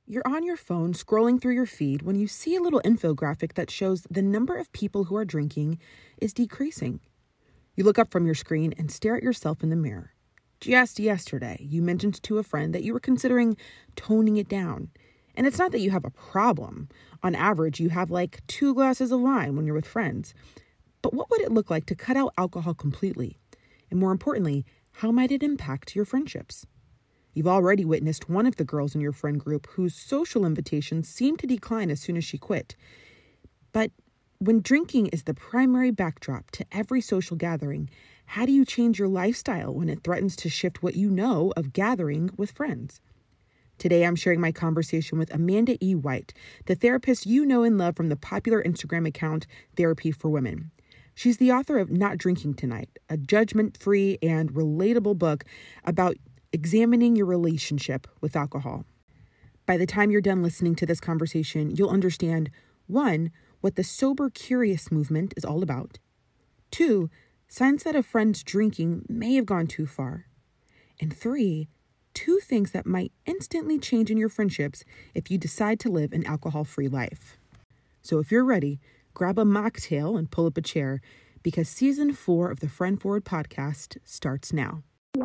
You're on your phone scrolling through your feed when you see a little infographic that shows the number of people who are drinking is decreasing. You look up from your screen and stare at yourself in the mirror. Just yesterday, you mentioned to a friend that you were considering toning it down. And it's not that you have a problem. On average, you have like 2 glasses of wine when you're with friends. But what would it look like to cut out alcohol completely? And more importantly, how might it impact your friendships? You've already witnessed one of the girls in your friend group whose social invitations seemed to decline as soon as she quit. But when drinking is the primary backdrop to every social gathering, how do you change your lifestyle when it threatens to shift what you know of gathering with friends? Today, I'm sharing my conversation with Amanda E. White, the therapist you know and love from the popular Instagram account Therapy for Women. She's the author of Not Drinking Tonight, a judgment-free and relatable book about examining your relationship with alcohol. By the time you're done listening to this conversation, you'll understand, 1, what the Sober Curious movement is all about. 2, signs that a friend's drinking may have gone too far. And 3, 2 things that might instantly change in your friendships if you decide to live an alcohol-free life. So if you're ready, grab a mocktail and pull up a chair because season 4 of the Friend Forward podcast starts now.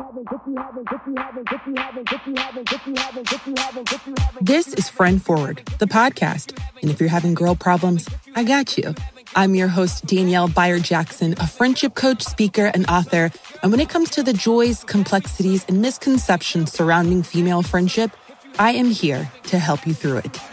This is Friend Forward, the podcast. And if you're having girl problems, I got you. I'm your host, Danielle Beyer-Jackson, a friendship coach, speaker, and author. And when it comes to the joys, complexities, and misconceptions surrounding female friendship, I am here to help you through it.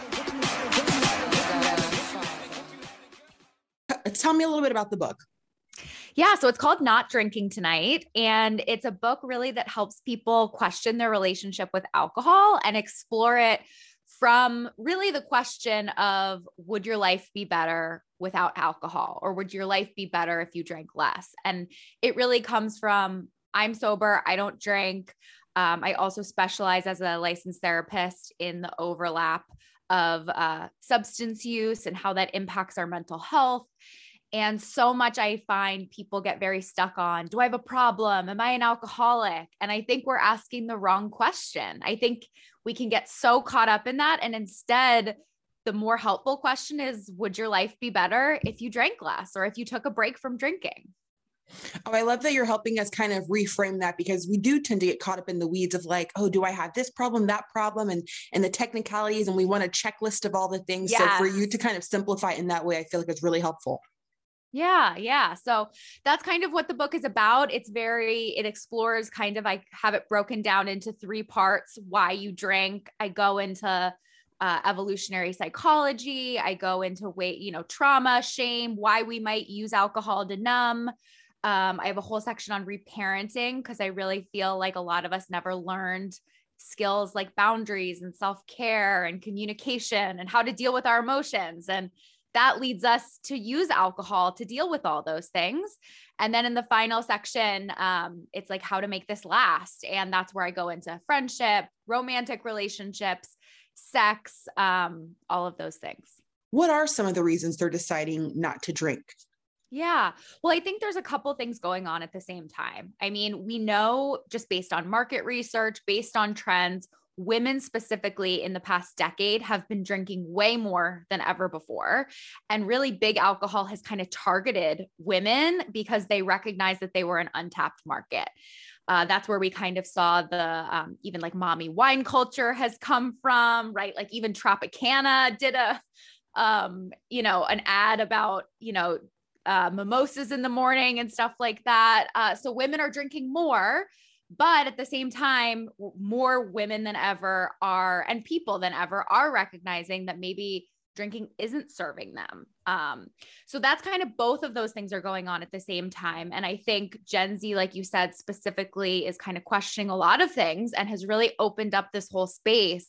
Tell me a little bit about the book. Yeah, so it's called Not Drinking Tonight, and it's a book really that helps people question their relationship with alcohol and explore it from really the question of, would your life be better without alcohol, or would your life be better if you drank less? And it really comes from, I'm sober, I don't drink. I also specialize as a licensed therapist in the overlap of substance use and how that impacts our mental health. And so much I find people get very stuck on, do I have a problem? Am I an alcoholic? And I think we're asking the wrong question. I think we can get so caught up in that. And instead, the more helpful question is, would your life be better if you drank less or if you took a break from drinking? Oh, I love that you're helping us kind of reframe that, because we do tend to get caught up in the weeds of like, oh, do I have this problem, that problem, and the technicalities, and we want a checklist of all the things. Yes. So for you to kind of simplify in that way, I feel like it's really helpful. Yeah. So that's kind of what the book is about. It explores kind of, I have it broken down into 3 parts: why you drink. I go into evolutionary psychology. I go into trauma, shame, why we might use alcohol to numb. I have a whole section on reparenting, because I really feel like a lot of us never learned skills like boundaries and self-care and communication and how to deal with our emotions. And that leads us to use alcohol to deal with all those things. And then in the final section, it's like how to make this last. And that's where I go into friendship, romantic relationships, sex, all of those things. What are some of the reasons they're deciding not to drink? Yeah. Well, I think there's a couple things going on at the same time. I mean, we know just based on market research, based on trends, women specifically in the past decade have been drinking way more than ever before. And really big alcohol has kind of targeted women because they recognize that they were an untapped market. That's where we kind of saw the, even like mommy wine culture has come from, right? Like even Tropicana did an ad about, mimosas in the morning and stuff like that. So women are drinking more. But at the same time, more women than ever are, and people than ever are recognizing that maybe drinking isn't serving them. So that's kind of both of those things are going on at the same time. And I think Gen Z, like you said, specifically is kind of questioning a lot of things and has really opened up this whole space.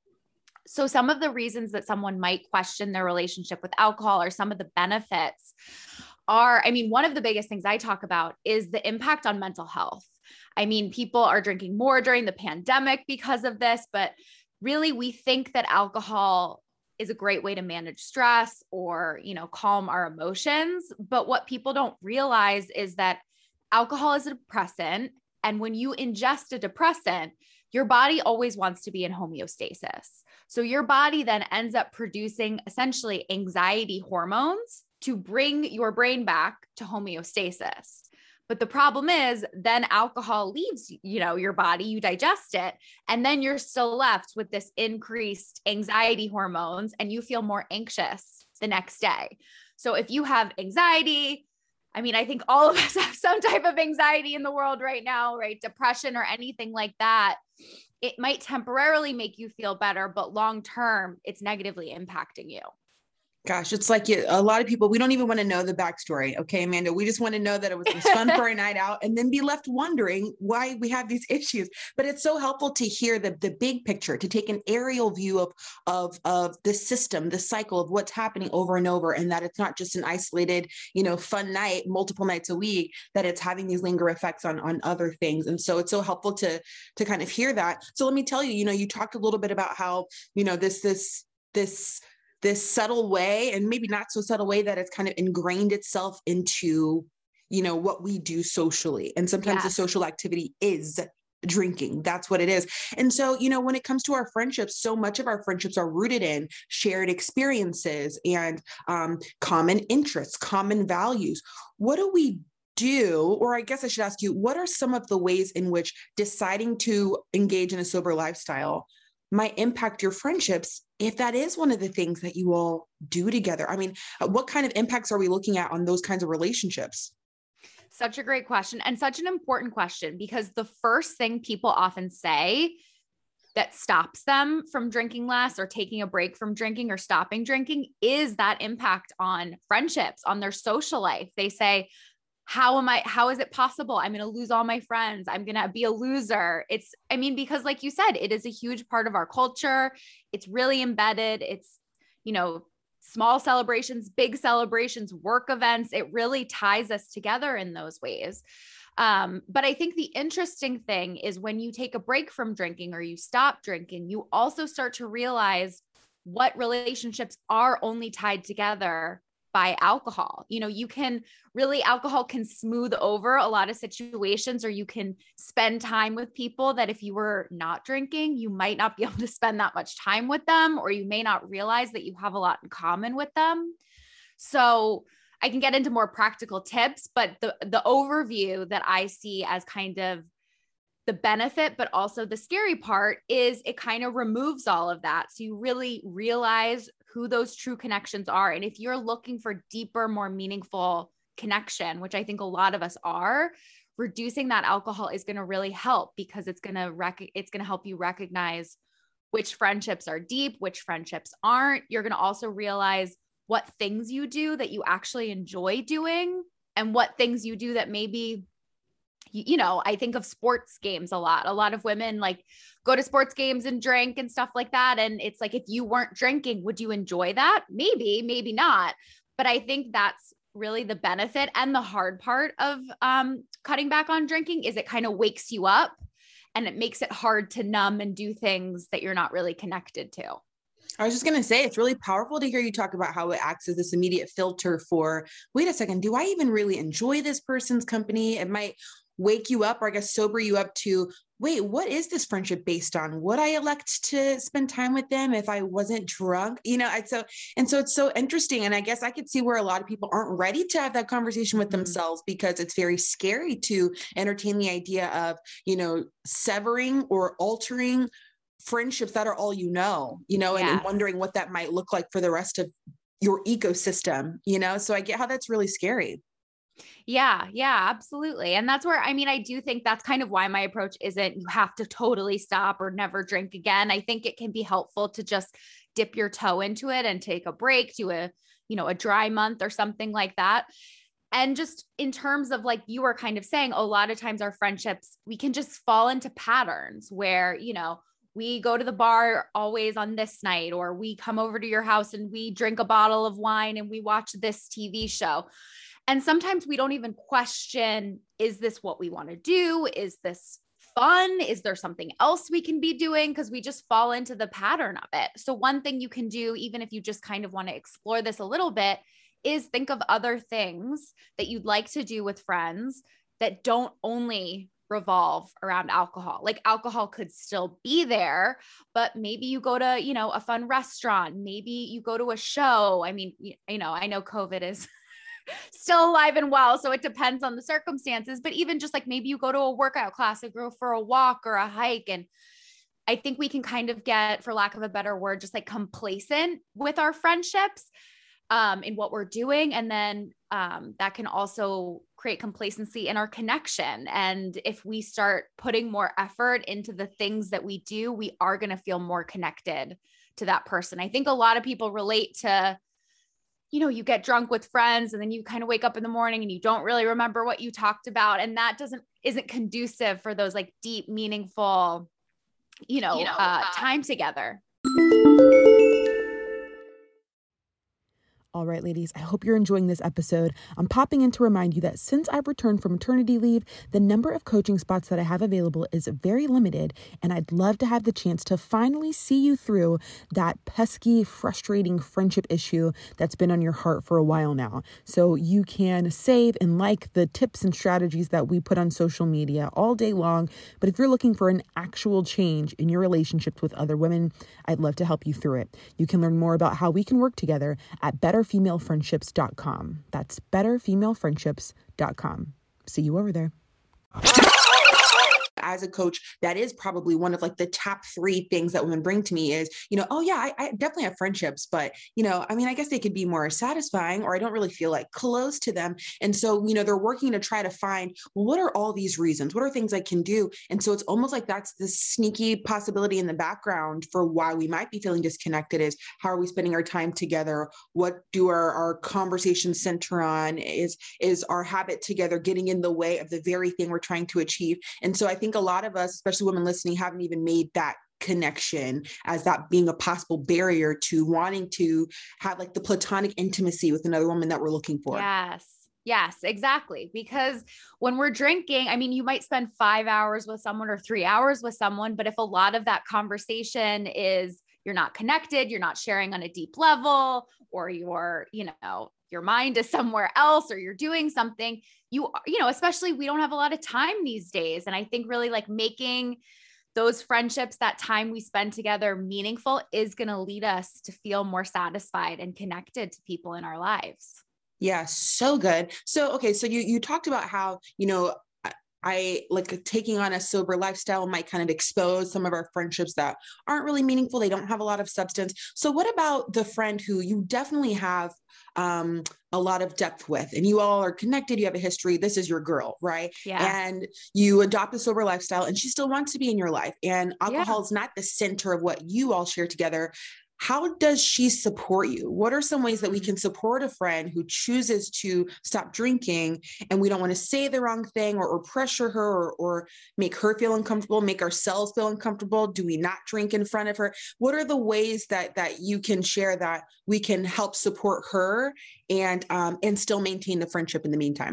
So some of the reasons that someone might question their relationship with alcohol or some of the benefits are, one of the biggest things I talk about is the impact on mental health. People are drinking more during the pandemic because of this, but really we think that alcohol is a great way to manage stress or, calm our emotions. But what people don't realize is that alcohol is a depressant. And when you ingest a depressant, your body always wants to be in homeostasis. So your body then ends up producing essentially anxiety hormones to bring your brain back to homeostasis. But the problem is then alcohol leaves, your body, you digest it, and then you're still left with this increased anxiety hormones and you feel more anxious the next day. So if you have anxiety, I think all of us have some type of anxiety in the world right now, right? Depression or anything like that. It might temporarily make you feel better, but long-term, it's negatively impacting you. Gosh, it's like a lot of people, we don't even want to know the backstory. Okay, Amanda, we just want to know that it was fun for a night out and then be left wondering why we have these issues. But it's so helpful to hear the big picture, to take an aerial view of the system, the cycle of what's happening over and over, and that it's not just an isolated, fun night, multiple nights a week, that it's having these linger effects on other things. And so it's so helpful to kind of hear that. So let me tell you, you talked a little bit about how, this subtle way, and maybe not so subtle way, that it's kind of ingrained itself into, what we do socially. And sometimes the social activity is drinking. That's what it is. And so, when it comes to our friendships, so much of our friendships are rooted in shared experiences and common interests, common values. What do we do, or I guess I should ask you, what are some of the ways in which deciding to engage in a sober lifestyle might impact your friendships, if that is one of the things that you all do together? What kind of impacts are we looking at on those kinds of relationships? Such a great question, and such an important question, because the first thing people often say that stops them from drinking less or taking a break from drinking or stopping drinking is that impact on friendships, on their social life. They say, how is it possible? I'm going to lose all my friends. I'm going to be a loser. Because like you said, it is a huge part of our culture. It's really embedded. It's, small celebrations, big celebrations, work events. It really ties us together in those ways. But I think the interesting thing is when you take a break from drinking or you stop drinking, you also start to realize what relationships are only tied together by alcohol. Alcohol can smooth over a lot of situations, or you can spend time with people that if you were not drinking, you might not be able to spend that much time with them, or you may not realize that you have a lot in common with them. So I can get into more practical tips, but the overview that I see as kind of the benefit, but also the scary part, is it kind of removes all of that. So you really realize who those true connections are. And if you're looking for deeper, more meaningful connection, which I think a lot of us are, reducing that alcohol is going to really help, because it's going to help you recognize which friendships are deep, which friendships aren't. You're going to also realize what things you do that you actually enjoy doing, and what things you do that maybe, I think of sports games a lot. A lot of women go to sports games and drink and stuff like that. And it's like, if you weren't drinking, would you enjoy that? Maybe, maybe not. But I think that's really the benefit and the hard part of cutting back on drinking, is it kind of wakes you up and it makes it hard to numb and do things that you're not really connected to. I was just going to say, it's really powerful to hear you talk about how it acts as this immediate filter for, wait a second, do I even really enjoy this person's company? It might wake you up, or I guess sober you up to, wait, what is this friendship based on? Would I elect to spend time with them if I wasn't drunk? So it's so interesting. And I guess I could see where a lot of people aren't ready to have that conversation with themselves, because it's very scary to entertain the idea of, severing or altering friendships that are all, and wondering what that might look like for the rest of your ecosystem, so I get how that's really scary. Yeah, absolutely. And that's where, I do think that's kind of why my approach isn't you have to totally stop or never drink again. I think it can be helpful to just dip your toe into it and take a break, to a dry month or something like that. And just in terms of, like you were kind of saying, a lot of times our friendships, we can just fall into patterns where, we go to the bar always on this night, or we come over to your house and we drink a bottle of wine and we watch this TV show. And sometimes we don't even question, is this what we want to do? Is this fun? Is there something else we can be doing? Because we just fall into the pattern of it. So one thing you can do, even if you just kind of want to explore this a little bit, is think of other things that you'd like to do with friends that don't only revolve around alcohol. Like alcohol could still be there, but maybe you go to, you know, a fun restaurant, maybe you go to a show. I mean, you know, I know COVID is still alive and well, so it depends on the circumstances, but even just like maybe you go to a workout class or go for a walk or a hike. And I think we can kind of get, for lack of a better word, just like complacent with our friendships in what we're doing. And then that can also create complacency in our connection. And if we start putting more effort into the things that we do, we are going to feel more connected to that person. I think a lot of people relate to, you know, you get drunk with friends and then you kind of wake up in the morning and you don't really remember what you talked about. And that isn't conducive for those like deep, meaningful, time together. All right, ladies, I hope you're enjoying this episode. I'm popping in to remind you that since I've returned from maternity leave, the number of coaching spots that I have available is very limited, and I'd love to have the chance to finally see you through that pesky, frustrating friendship issue that's been on your heart for a while now. So you can save and like the tips and strategies that we put on social media all day long, but if you're looking for an actual change in your relationships with other women, I'd love to help you through it. You can learn more about how we can work together at betterfemalefriendships.com. That's betterfemalefriendships.com. See you over there. As a coach, that is probably one of like the top 3 things that women bring to me is, I definitely have friendships, but, I guess they could be more satisfying, or I don't really feel like close to them. And so, they're working to try to find, well, what are all these reasons? What are things I can do? And so it's almost like that's the sneaky possibility in the background for why we might be feeling disconnected is how are we spending our time together? What do our conversations center on? Is our habit together getting in the way of the very thing we're trying to achieve? And so I think a lot of us, especially women listening, haven't even made that connection as that being a possible barrier to wanting to have like the platonic intimacy with another woman that we're looking for. Yes, exactly. Because when we're drinking, I mean, you might spend 5 hours with someone or 3 hours with someone, but if a lot of that conversation is you're not connected, you're not sharing on a deep level, or your mind is somewhere else, or you're doing something, especially we don't have a lot of time these days. And I think really like making those friendships, that time we spend together meaningful is going to lead us to feel more satisfied and connected to people in our lives. Yeah, so good. So, okay. So you talked about how, I like taking on a sober lifestyle might kind of expose some of our friendships that aren't really meaningful. They don't have a lot of substance. So what about the friend who you definitely have a lot of depth with, and you all are connected, you have a history, this is your girl, right? Yeah. And you adopt a sober lifestyle and she still wants to be in your life, and alcohol is not the center of what you all share together. How does she support you? What are some ways that we can support a friend who chooses to stop drinking, and we don't want to say the wrong thing or pressure her or make her feel uncomfortable, make ourselves feel uncomfortable? Do we not drink in front of her? What are the ways that you can share that we can help support her and still maintain the friendship in the meantime?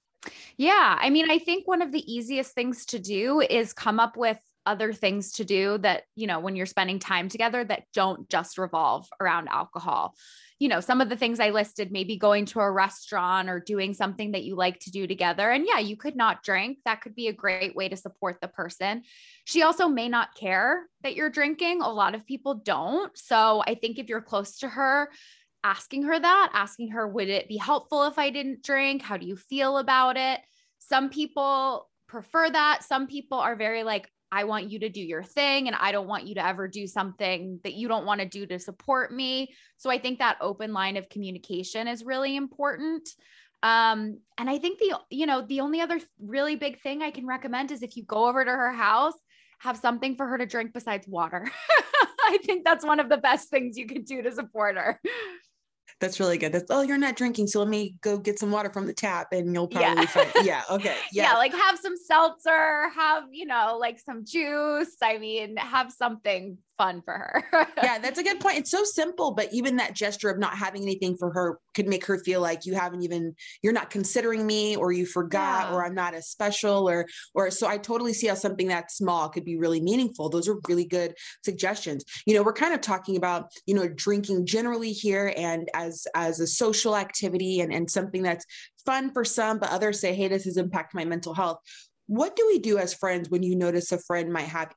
Yeah. I mean, I think one of the easiest things to do is come up with other things to do that, when you're spending time together that don't just revolve around alcohol. Some of the things I listed, maybe going to a restaurant or doing something that you like to do together. And yeah, you could not drink. That could be a great way to support the person. She also may not care that you're drinking. A lot of people don't. So I think if you're close to her, asking her, would it be helpful if I didn't drink? How do you feel about it? Some people prefer that. Some people are very like, I want you to do your thing, and I don't want you to ever do something that you don't want to do to support me. So I think that open line of communication is really important. And I think the only other really big thing I can recommend is if you go over to her house, have something for her to drink besides water. I think that's one of the best things you can do to support her. That's really good. You're not drinking, so let me go get some water from the tap and you'll probably find. Yeah. Okay. Yeah. Like have some seltzer, have, like some juice. I mean, have something fun for her. Yeah, that's a good point. It's so simple, but even that gesture of not having anything for her could make her feel like you're not considering me, or you forgot, or I'm not as special, or so I totally see how something that small could be really meaningful. Those are really good suggestions. We're kind of talking about, drinking generally here and as a social activity and something that's fun for some, but others say, hey, this has impacted my mental health. What do we do as friends when you notice a friend might have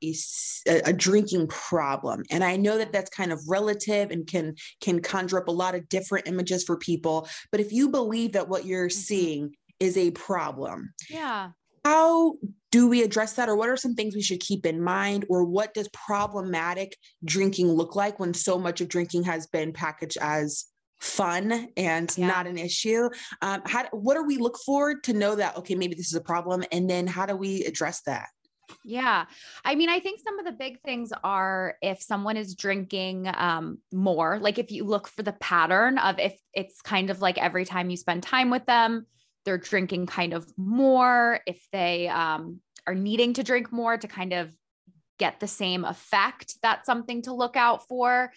a drinking problem? And I know that that's kind of relative and can conjure up a lot of different images for people. But if you believe that what you're seeing is a problem, yeah, how do we address that? Or what are some things we should keep in mind? Or what does problematic drinking look like when so much of drinking has been packaged as fun and not an issue? What do we look for to know that, okay, maybe this is a problem? And then how do we address that? Yeah. I mean, I think some of the big things are if someone is drinking more, like if you look for the pattern of if it's kind of like every time you spend time with them, they're drinking kind of more, if they are needing to drink more to kind of get the same effect, that's something to look out for.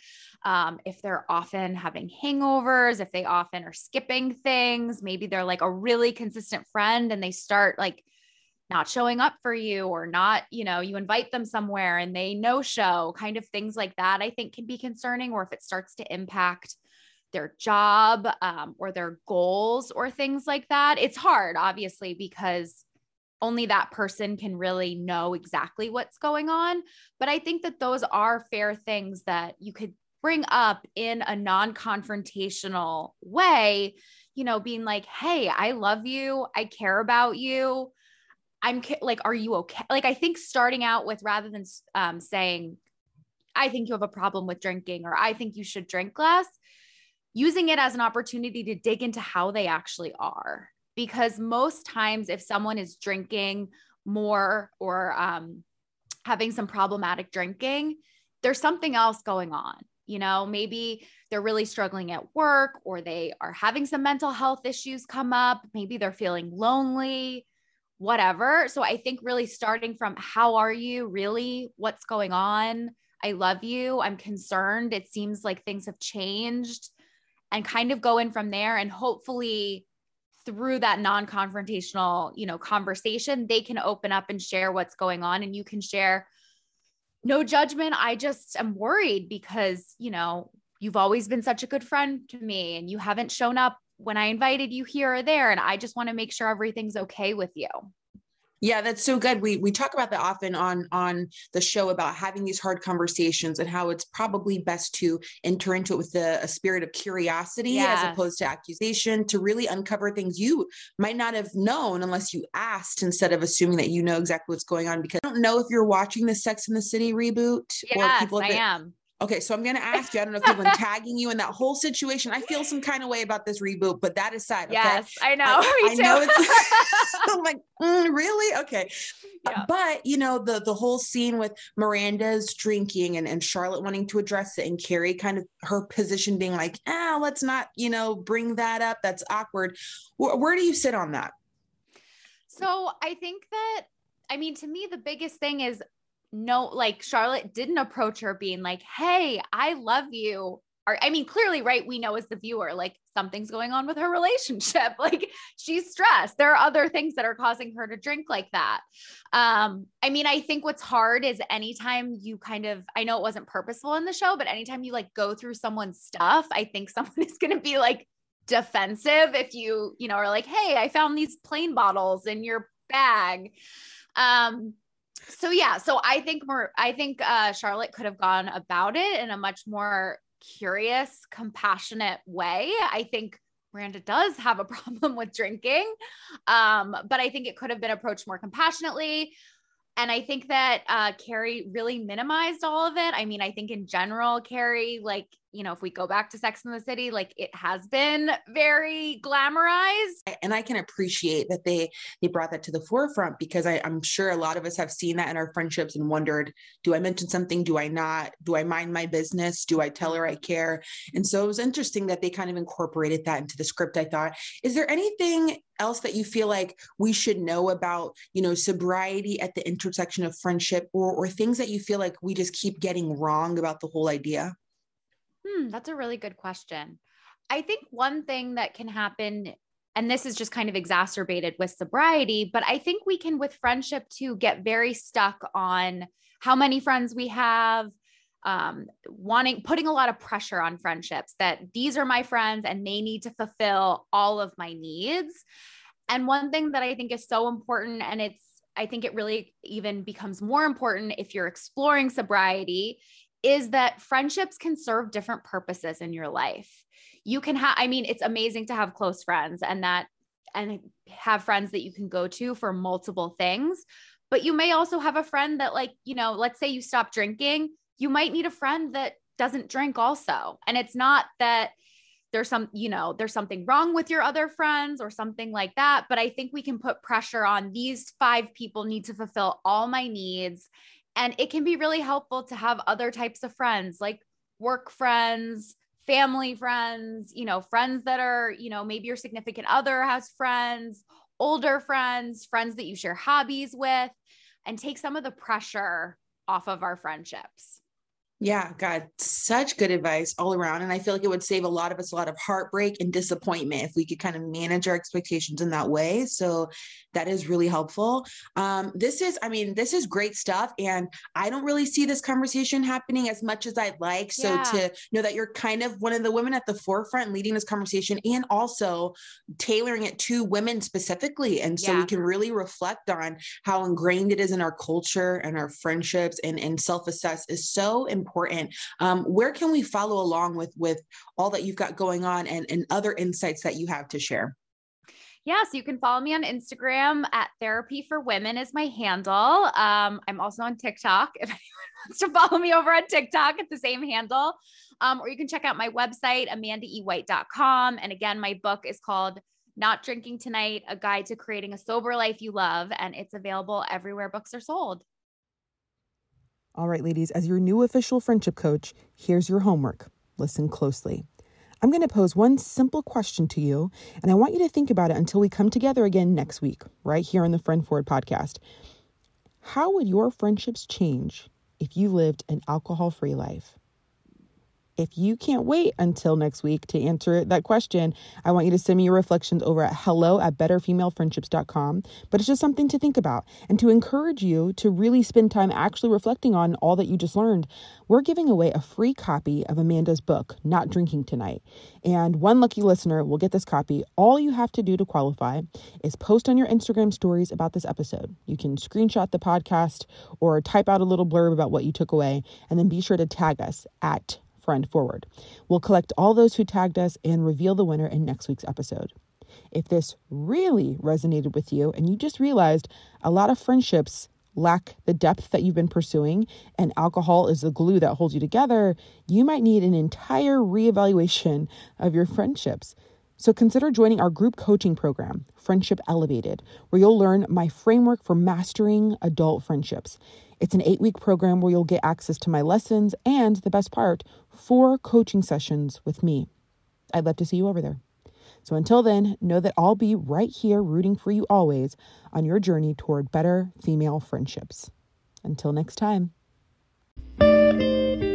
If they're often having hangovers, if they often are skipping things, maybe they're like a really consistent friend and they start like not showing up for you or not, you invite them somewhere and they no show, kind of things like that, I think can be concerning. Or if it starts to impact their job or their goals or things like that. It's hard, obviously, because only that person can really know exactly what's going on. But I think that those are fair things that you could bring up in a non-confrontational way, being like, hey, I love you. I care about you. I'm like, are you okay? Like, I think starting out with, rather than saying, I think you have a problem with drinking, or I think you should drink less, using it as an opportunity to dig into how they actually are. Because most times if someone is drinking more or having some problematic drinking, there's something else going on. Maybe they're really struggling at work, or they are having some mental health issues come up. Maybe they're feeling lonely, whatever. So I think really starting from, how are you really? What's going on? I love you. I'm concerned. It seems like things have changed, and kind of go in from there. And hopefully through that non-confrontational, conversation, they can open up and share what's going on. And you can share, no judgment. I just am worried because, you've always been such a good friend to me and you haven't shown up when I invited you here or there. And I just want to make sure everything's okay with you. Yeah, that's so good. We talk about that often on the show, about having these hard conversations and how it's probably best to enter into it with a spirit of curiosity as opposed to accusation, to really uncover things you might not have known unless you asked, instead of assuming that you know exactly what's going on. Because I don't know if you're watching the Sex and the City reboot. Yes, or people I am. Okay, so I'm going to ask you, I don't know if people are tagging you in that whole situation. I feel some kind of way about this reboot, but that aside, okay? Yes, I know. I know it's, I'm like, really? Okay. Yeah. But, the whole scene with Miranda's drinking and Charlotte wanting to address it, and Carrie kind of her position being like, let's not, bring that up. That's awkward. Where do you sit on that? So I think that, to me, the biggest thing is, no, like Charlotte didn't approach her being like, hey, I love you. Or, clearly, right, we know as the viewer, like something's going on with her relationship. Like she's stressed. There are other things that are causing her to drink like that. I think what's hard is anytime you I know it wasn't purposeful in the show, but anytime you like go through someone's stuff, I think someone is going to be like defensive if you are like, hey, I found these plain bottles in your bag. So I think Charlotte could have gone about it in a much more curious, compassionate way. I think Miranda does have a problem with drinking, but I think it could have been approached more compassionately. And I think that Carrie really minimized all of it. I think in general, Carrie, like, if we go back to Sex and the City, like it has been very glamorized. And I can appreciate that they brought that to the forefront, because I'm sure a lot of us have seen that in our friendships and wondered, do I mention something? Do I not? Do I mind my business? Do I tell her I care? And so it was interesting that they kind of incorporated that into the script, I thought. Is there anything else that you feel like we should know about, sobriety at the intersection of friendship, or things that you feel like we just keep getting wrong about the whole idea? That's a really good question. I think one thing that can happen, and this is just kind of exacerbated with sobriety, but I think we can with friendship too get very stuck on how many friends we have, putting a lot of pressure on friendships that these are my friends and they need to fulfill all of my needs. And one thing that I think is so important, and it's I think it really even becomes more important if you're exploring sobriety, is that friendships can serve different purposes in your life. You can have, I mean, it's amazing to have close friends and have friends that you can go to for multiple things. But you may also have a friend that, like, you know, let's say you stop drinking, you might need a friend that doesn't drink also. And it's not that there's something wrong with your other friends or something like that. But I think we can put pressure on these 5 people need to fulfill all my needs. And it can be really helpful to have other types of friends, like work friends, family friends, you know, friends that are, you know, maybe your significant other has friends, older friends, friends that you share hobbies with, and take some of the pressure off of our friendships. Yeah, God, such good advice all around. And I feel like it would save a lot of us a lot of heartbreak and disappointment if we could kind of manage our expectations in that way. So that is really helpful. This is great stuff. And I don't really see this conversation happening as much as I'd like. So to know that you're kind of one of the women at the forefront leading this conversation and also tailoring it to women specifically. And so we can really reflect on how ingrained it is in our culture and our friendships, and self-assess is so important. Where can we follow along with all that you've got going on and other insights that you have to share? Yeah, so you can follow me on Instagram at Therapy for Women is my handle. I'm also on TikTok. If anyone wants to follow me over on TikTok at the same handle, or you can check out my website, amandaewhite.com. And again, my book is called Not Drinking Tonight, A Guide to Creating a Sober Life You Love. And it's available everywhere books are sold. All right, ladies, as your new official friendship coach, here's your homework. Listen closely. I'm going to pose one simple question to you, and I want you to think about it until we come together again next week, right here on the Friend Forward podcast. How would your friendships change if you lived an alcohol-free life? If you can't wait until next week to answer that question, I want you to send me your reflections over at hello@betterfemalefriendships.com. But it's just something to think about and to encourage you to really spend time actually reflecting on all that you just learned. We're giving away a free copy of Amanda's book, Not Drinking Tonight. And one lucky listener will get this copy. All you have to do to qualify is post on your Instagram stories about this episode. You can screenshot the podcast or type out a little blurb about what you took away, and then be sure to tag us at Friend Forward. We'll collect all those who tagged us and reveal the winner in next week's episode. If this really resonated with you and you just realized a lot of friendships lack the depth that you've been pursuing and alcohol is the glue that holds you together, you might need an entire reevaluation of your friendships. So consider joining our group coaching program, Friendship Elevated, where you'll learn my framework for mastering adult friendships. It's an 8-week program where you'll get access to my lessons and, the best part, 4 coaching sessions with me. I'd love to see you over there. So until then, know that I'll be right here rooting for you always on your journey toward better female friendships. Until next time.